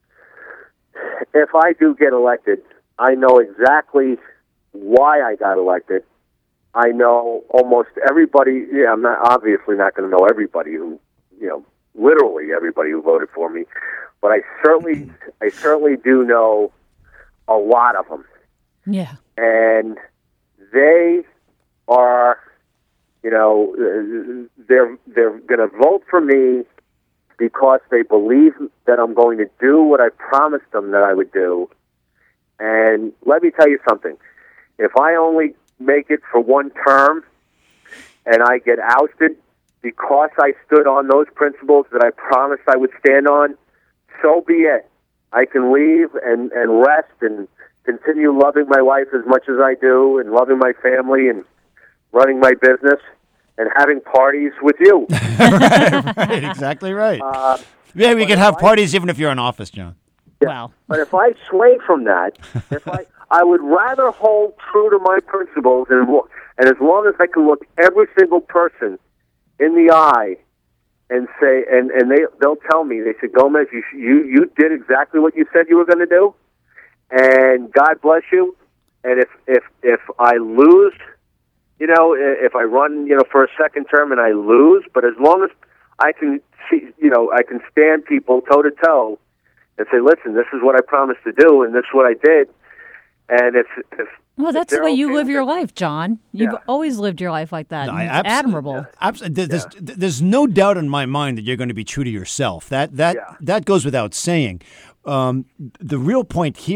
If I do get elected, I know exactly why I got elected. I know almost everybody. Yeah, I'm not obviously not going to know everybody who, you know, literally everybody who voted for me, but I certainly, I certainly do know a lot of them, Yeah. and they are, you know, uh, they're they're going to vote for me because they believe that I'm going to do what I promised them that I would do. And let me tell you something. If I only make it for one term and I get ousted because I stood on those principles that I promised I would stand on, so be it. I can leave and, and rest and continue loving my wife as much as I do and loving my family and running my business and having parties with you. right, right, exactly right. Uh, yeah, we but can if have I- parties even if you're in office, John. Wow. But if I sway from that, if I, I would rather hold true to my principles, and and as long as I can look every single person in the eye and say, and, and they they'll tell me, they said, Gomez, you you you did exactly what you said you were going to do, and God bless you. And if if if I lose, you know, if I run, you know, for a second term and I lose, but as long as I can see, you know, I can stand people toe to toe and say, listen, this is what I promised to do, and this is what I did. And if, if Well, that's the they're way you okay live with your it. life, John. You've Yeah. always lived your life like that. No, and I it's abso- admirable. Absolutely. There's, there's no doubt in my mind that you're going to be true to yourself. That that Yeah. that goes without saying. Um, the real point here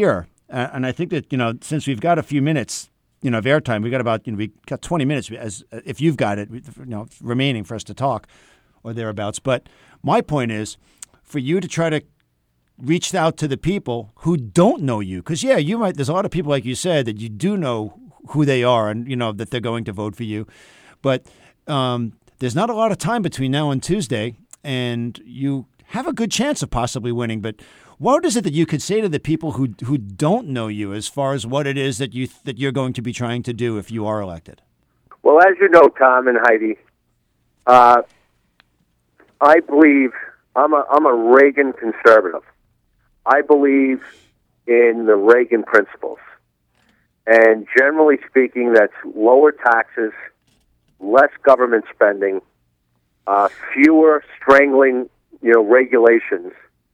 Uh, and I think that, you know, since we've got a few minutes, you know, of airtime, we got about, you know, we got twenty minutes as if you've got it, you know, remaining for us to talk or thereabouts. But my point is for you to try to reach out to the people who don't know you. Because, yeah, you might, there's a lot of people, like you said, that you do know who they are and, you know, that they're going to vote for you. But um, there's not a lot of time between now and Tuesday, and you have a good chance of possibly winning. But what is it that you could say to the people who who don't know you as far as what it is that you that you're going to be trying to do if you are elected? Well, as you know, Tom and Heidi, uh, I believe I'm a I'm a Reagan conservative. I believe in the Reagan principles, and generally speaking, that's lower taxes, less government spending, uh, fewer strangling, you know, regulations,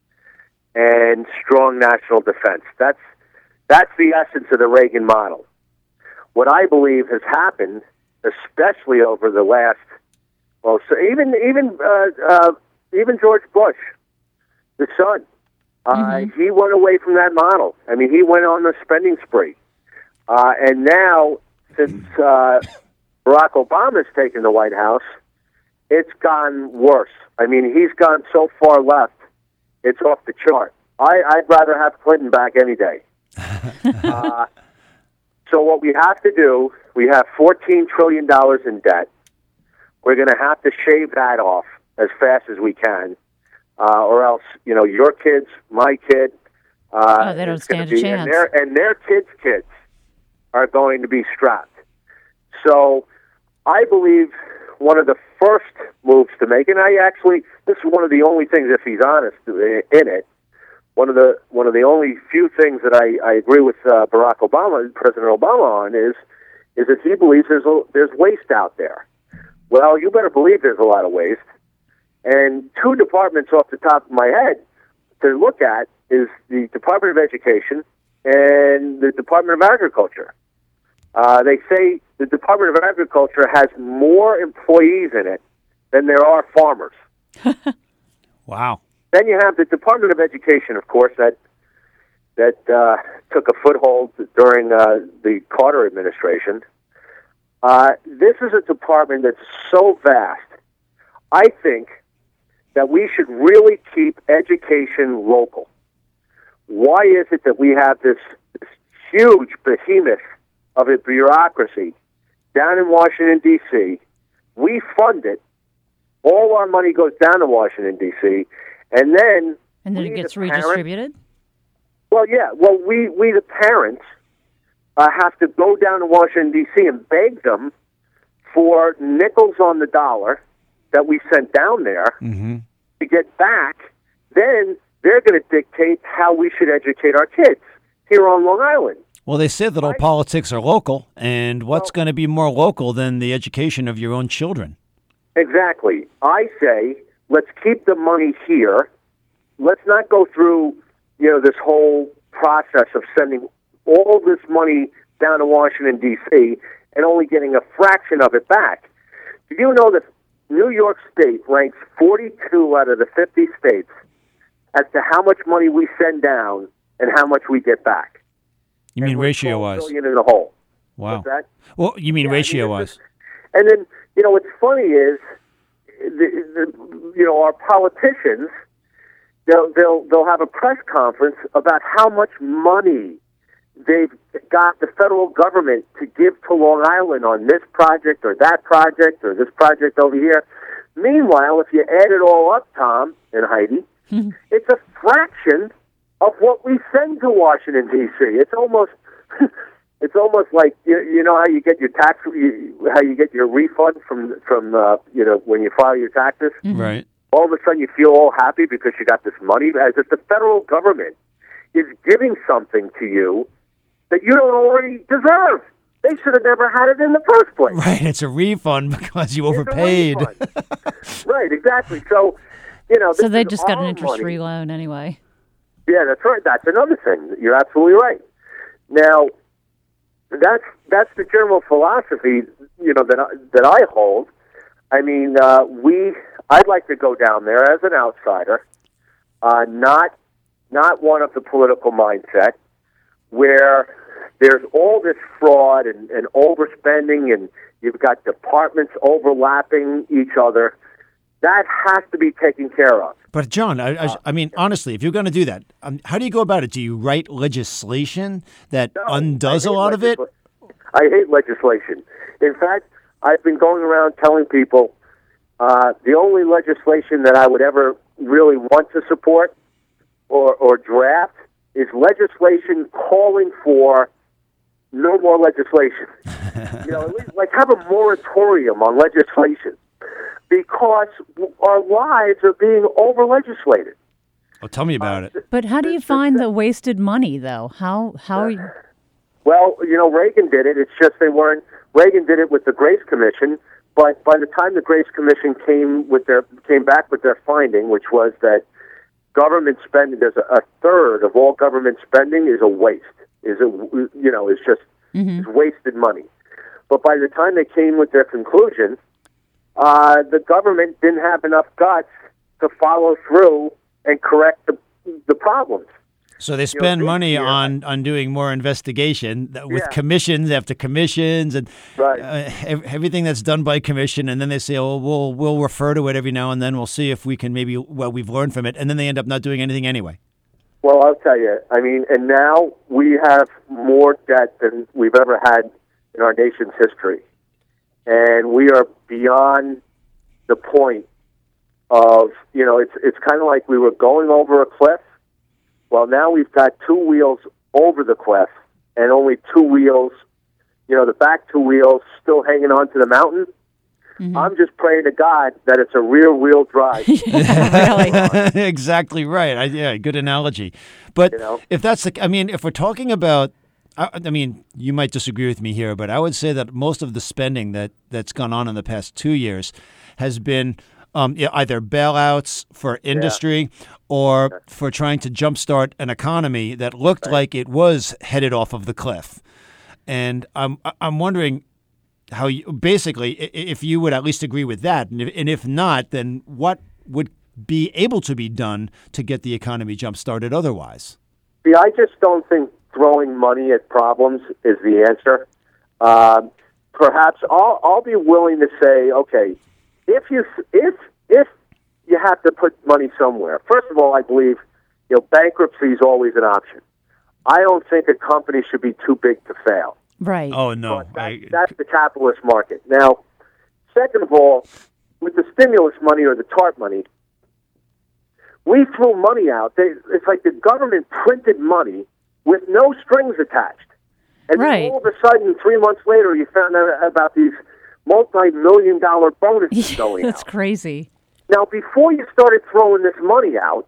and strong national defense. That's that's the essence of the Reagan model. What I believe has happened, especially over the last, well, so even even uh, uh, even George Bush, the son, uh, mm-hmm. he went away from that model. I mean, he went on the spending spree, uh, and now since uh, Barack Obama's taken the White House, it's gone worse. I mean, he's gone so far left. It's off the chart. I, I'd rather have Clinton back any day. uh, so what we have to do, we have fourteen trillion dollars in debt. We're going to have to shave that off as fast as we can, uh, or else, you know, your kids, my kid, uh, oh, they don't stand be, a chance. And their, and their kids' kids are going to be strapped. So I believe one of the first moves to make, and I actually, this is one of the only things, if he's honest in it, one of the one of the only few things that I, I agree with uh, Barack Obama, President Obama on, is is that he believes there's a, there's waste out there. Well, you better believe there's a lot of waste. And two departments off the top of my head to look at is the Department of Education and the Department of Agriculture. Uh, they say the Department of Agriculture has more employees in it than there are farmers. Wow. Then you have the Department of Education, of course, that that uh, took a foothold during uh, the Carter administration. Uh, this is a department that's so vast. I think that we should really keep education local. Why is it that we have this, this huge behemoth of a bureaucracy down in Washington, D C? We fund it. All our money goes down to Washington, D C, and then... And then we, it gets the parents, redistributed? Well, yeah. Well, we, we the parents, uh, have to go down to Washington, D C and beg them for nickels on the dollar that we sent down there mm-hmm. to get back. Then they're going to dictate how we should educate our kids here on Long Island. Well, they said that all I, politics are local, and what's well, going to be more local than the education of your own children? Exactly. I say, let's keep the money here. Let's not go through, you know, this whole process of sending all this money down to Washington, D C, and only getting a fraction of it back. Do you know that New York State ranks forty-two out of the fifty states as to how much money we send down and how much we get back? You mean ratio-wise? Billion in the hole. Wow. What's that? Well, you mean Yeah, ratio-wise? I mean, and then, you know, what's funny is, the, the, you know, our politicians, they'll, they'll, they'll have a press conference about how much money they've got the federal government to give to Long Island on this project or that project or this project over here. Meanwhile, if you add it all up, Tom and Heidi, it's a fraction of what we send to Washington, D C. It's almost... It's almost like you, you know how you get your tax, you, how you get your refund from from uh, you know when you file your taxes. Mm-hmm. Right. All of a sudden, you feel all happy because you got this money, as if the federal government is giving something to you that you don't already deserve. They should have never had it in the first place. Right. It's a refund because you It's a overpaid. refund. Right. Exactly. So, you know. So this they is just got an our interest-free money. loan anyway. Yeah, that's right. That's another thing. You're absolutely right. Now. That's that's the general philosophy, you know, that I, that I hold. I mean, uh, we. I'd like to go down there as an outsider, uh, not not one of the political mindset. where there's all this fraud and, and overspending, and you've got departments overlapping each other. That has to be taken care of. But John, I, I, I mean, honestly, if you're going to do that, um, how do you go about it? Do you write legislation that No, undoes I a hate lot of it? legisla- I hate legislation. In fact, I've been going around telling people uh, the only legislation that I would ever really want to support or, or draft is legislation calling for no more legislation. You know, at least, like have a moratorium on legislation, because our lives are being over-legislated. Oh, tell me about it. But how do you find the wasted money, though? How how are you? Well, you know, Reagan did it. It's just they weren't. Reagan did it with the Grace Commission, but by the time the Grace Commission came with their came back with their finding, which was that government spending, there's a, a third of all government spending is a waste. Is a you know is just Mm-hmm. is wasted money. But by the time they came with their conclusion, uh, the government didn't have enough guts to follow through and correct the the problems. So they spend this money year- on, on doing more investigation th- with Yeah. commissions after commissions and Right. uh, ev- everything that's done by commission, and then they say, "Oh, we'll we'll refer to it every now and then. We'll see if we can maybe well we've learned from it," and then they end up not doing anything anyway. Well, I'll tell you. I mean, and now we have more debt than we've ever had in our nation's history, and we are beyond the point of you know. It's it's kind of like we were going over a cliff. Well, now we've got two wheels over the cliff, and only two wheels. You know, the back two wheels still hanging onto the mountain. Mm-hmm. I'm just praying to God that it's a rear-wheel drive. Really? Exactly right. I, yeah, good analogy. But You know? if that's the, I mean, if we're talking about, I, I mean, you might disagree with me here, but I would say that most of the spending that that's gone on in the past two years has been um, yeah, either bailouts for industry or for trying to jumpstart an economy that looked like it was headed off of the cliff. And I'm I'm wondering how you basically, i- if you would at least agree with that, and if, and if not, then what would be able to be done to get the economy jump started otherwise? See, I just don't think throwing money at problems is the answer. Uh, perhaps I'll, I'll be willing to say, okay, if you if if you have to put money somewhere, first of all, I believe you know bankruptcy is always an option. I don't think a company should be too big to fail. Right. Oh no, But that, I, that's the capitalist market. Now, second of all, with the stimulus money or the TARP money, we threw money out. They, it's like the government printed money with no strings attached. And Right. then all of a sudden, three months later, you found out about these multi-million dollar bonuses going That's out. crazy. Now, before you started throwing this money out,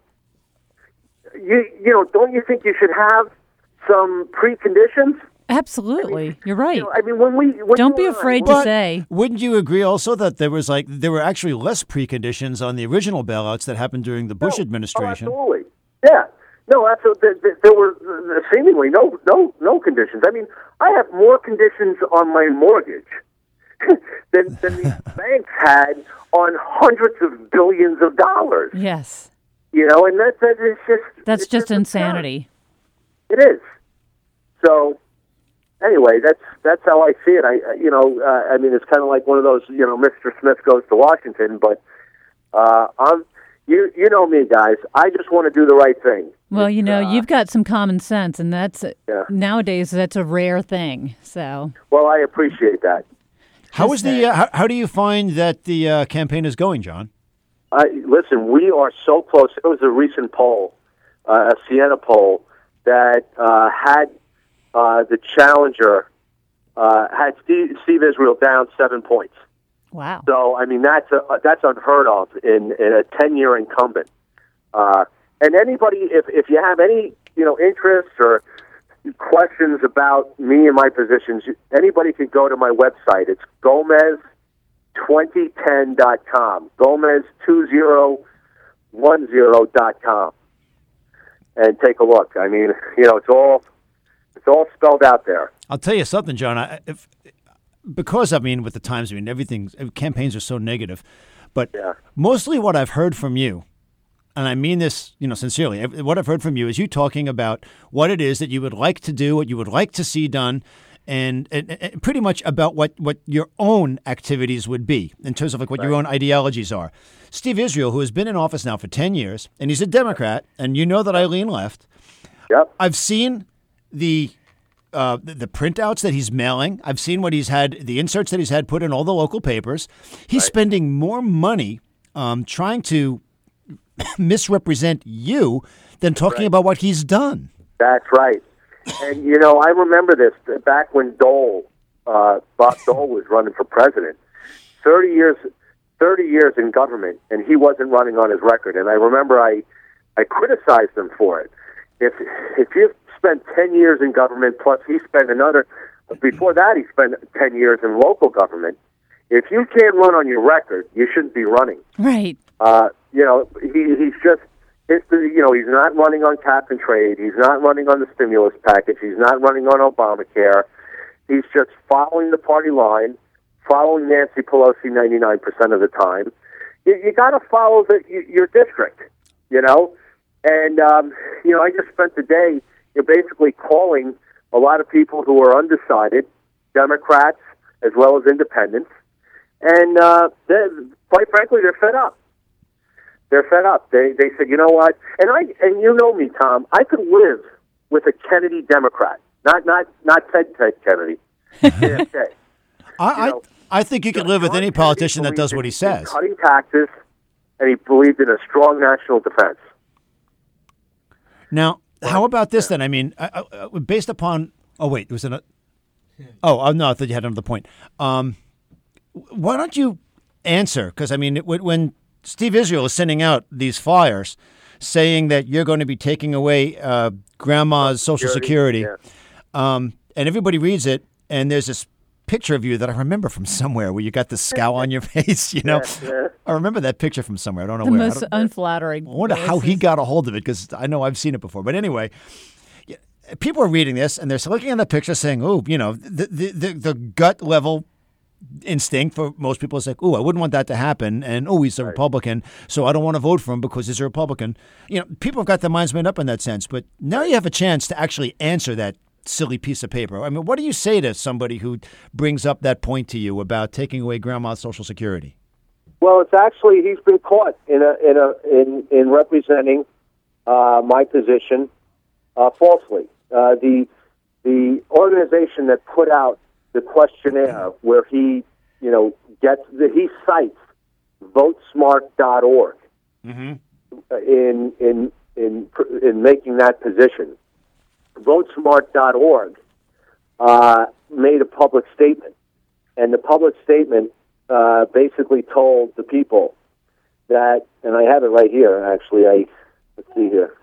you you know, don't you think you should have some preconditions? Absolutely. You're right. You know, I mean, when we when Don't you be and I- afraid to But say. wouldn't you agree also that there was like there were actually less preconditions on the original bailouts that happened during the Bush Oh, administration? Oh, absolutely. Yeah. No, absolutely. There, there- there were uh, seemingly no, no, no conditions. I mean, I have more conditions on my mortgage than, than these banks had on hundreds of billions of dollars. Yes. You know, and that, that is just That's it's just absurd. insanity. It is. So, anyway, that's that's how I see it. I, I- you know, uh, I mean, it's kind of like one of those, you know, Mister Smith goes to Washington, but uh, I'm, you, you know me, guys. I just want to do the right thing. Well, you know, uh, you've got some common sense, and that's Yeah. nowadays that's a rare thing. So Well, I appreciate that. How is the uh, how, how do you find that the uh, campaign is going, John? I, listen, we are so close. There was a recent poll, uh, a Siena poll, that uh, had uh, the challenger uh, had Steve, Steve Israel down seven points. wow. So, I mean, that's a, that's unheard of in, in a ten-year incumbent. Uh, and anybody, if if you have any you know interest or questions about me and my positions, anybody can go to my website. It's Gomez twenty ten dot com. Gomez two zero one zero dot com, and take a look. I mean, you know, it's all it's all spelled out there. I'll tell you something, John. I, if, because I mean, with the times, I mean, everything campaigns are so negative, but Yeah. mostly what I've heard from you and I mean this, you know, sincerely, what I've heard from you is you talking about what it is that you would like to do, what you would like to see done, and, and, and pretty much about what, what your own activities would be in terms of like what right. your own ideologies are. Steve Israel, who has been in office now for ten years, and he's a Democrat, and you know that I lean left. Yep. I've seen the uh, the, the printouts that he's mailing. I've seen what he's had, the inserts that he's had put in all the local papers. He's right. spending more money um, trying to misrepresent you than talking right. about what he's done. That's right. And, you know, I remember this back when Dole, uh, Bob Dole was running for president. thirty years, thirty years in government, and he wasn't running on his record. And I remember I, I criticized him for it. If if you've spent ten years in government, plus he spent another, before that he spent ten years in local government, if you can't run on your record, you shouldn't be running. Right. Uh, you know, he he's just, it's, you know, he's not running on cap and trade. He's not running on the stimulus package. He's not running on Obamacare. He's just following the party line, following Nancy Pelosi ninety-nine percent of the time. You, you got to follow the, your district, you know? And, um, you know, I just spent the day you know, basically calling a lot of people who are undecided, Democrats as well as independents. And uh, quite frankly, they're fed up. They're fed up. They they said, you know what? And I and you know me, Tom. I could live with a Kennedy Democrat, not not not Ted Ted Kennedy. J F K. I, know, I I think you could live with any politician that does what he says. Cutting taxes, and he believed in a strong national defense. Now, how about this then? I mean, uh, uh, based upon oh wait, was it a oh oh no, I thought you had another point. Um, why don't you answer? Because I mean, when, when Steve Israel is sending out these flyers saying that you're going to be taking away uh, grandma's Social Security, yeah. um, and everybody reads it, and there's this picture of you that I remember from somewhere where you got the scowl on your face, you know. Yeah, yeah. I remember that picture from somewhere. I don't know the where. most unflattering. I wonder how he got a hold of it because I know I've seen it before. But anyway, people are reading this and they're looking at the picture saying, oh, you know, the, the, the, the gut level instinct for most people is like, oh, I wouldn't want that to happen. And, oh, he's a right. Republican, so I don't want to vote for him because he's a Republican. You know, people have got their minds made up in that sense. But now you have a chance to actually answer that silly piece of paper. I mean, what do you say to somebody who brings up that point to you about taking away grandma's Social Security? Well, it's actually he's been caught in a in a in in representing uh, my position uh, falsely. Uh, the the organization that put out the questionnaire where he you know gets the, he cites vote smart dot org mm-hmm. in in in in making that position. vote smart dot org uh, made a public statement, and the public statement uh, basically told the people that, and I have it right here, actually, I let's see here.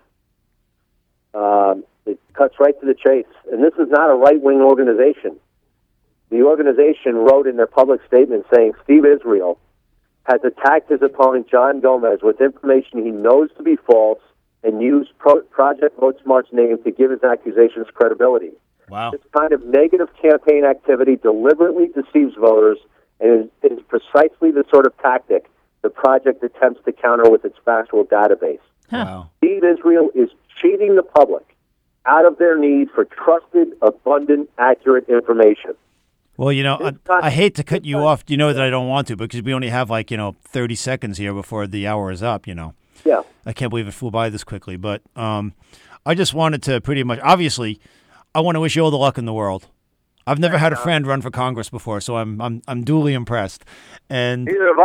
Um, it cuts right to the chase, and this is not a right-wing organization. The organization wrote in their public statement saying Steve Israel has attacked his opponent, John Gomez, with information he knows to be false and used Pro- Project Vote Smart's name to give his accusations credibility. Wow. This kind of negative campaign activity deliberately deceives voters and is, is precisely the sort of tactic the project attempts to counter with its factual database. Huh. Wow. Steve Israel is cheating the public out of their need for trusted, abundant, accurate information. Well, you know, I, I hate to cut you off. You know that I don't want to because we only have like, you know, thirty seconds here before the hour is up, you know. Yeah. I can't believe it flew by this quickly. But um, I just wanted to pretty much, obviously, I want to wish you all the luck in the world. I've never had a friend run for Congress before, so I'm I'm I'm duly impressed. And neither have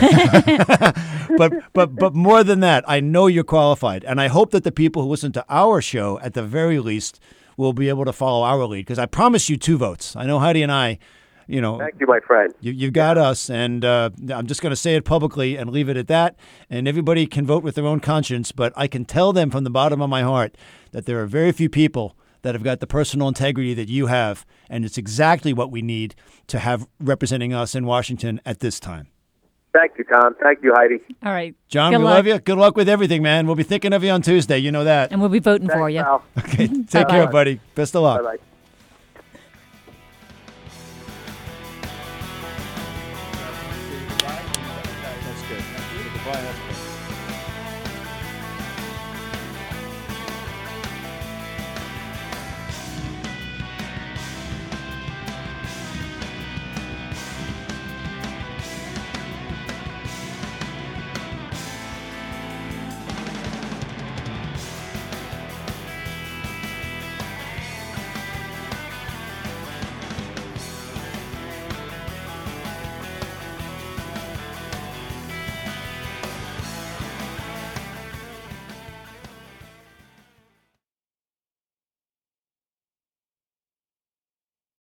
I. but but but more than that, I know you're qualified, and I hope that the people who listen to our show, at the very least, will be able to follow our lead. Because I promise you two votes. I know Heidi and I, you know. Thank you, my friend. You you've got us, and uh, I'm just going to say it publicly and leave it at that. And everybody can vote with their own conscience, but I can tell them from the bottom of my heart that there are very few people that have got the personal integrity that you have, and it's exactly what we need to have representing us in Washington at this time. Thank you, Tom. Thank you, Heidi. All right. John, Good we luck. love you. Good luck with everything, man. We'll be thinking of you on Tuesday. You know that. And we'll be voting Thanks, for you. pal. Okay. Take Bye-bye. care, buddy. Best of luck. Bye-bye.